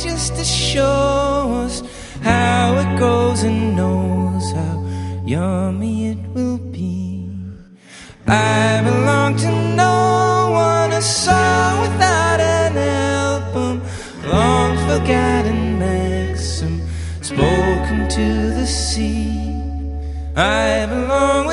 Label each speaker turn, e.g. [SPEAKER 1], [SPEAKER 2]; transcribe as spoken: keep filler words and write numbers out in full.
[SPEAKER 1] just to show us how it goes and knows how yummy it will be. I belong to no one, a song without an album, long forgotten maxim spoken to the sea. I belong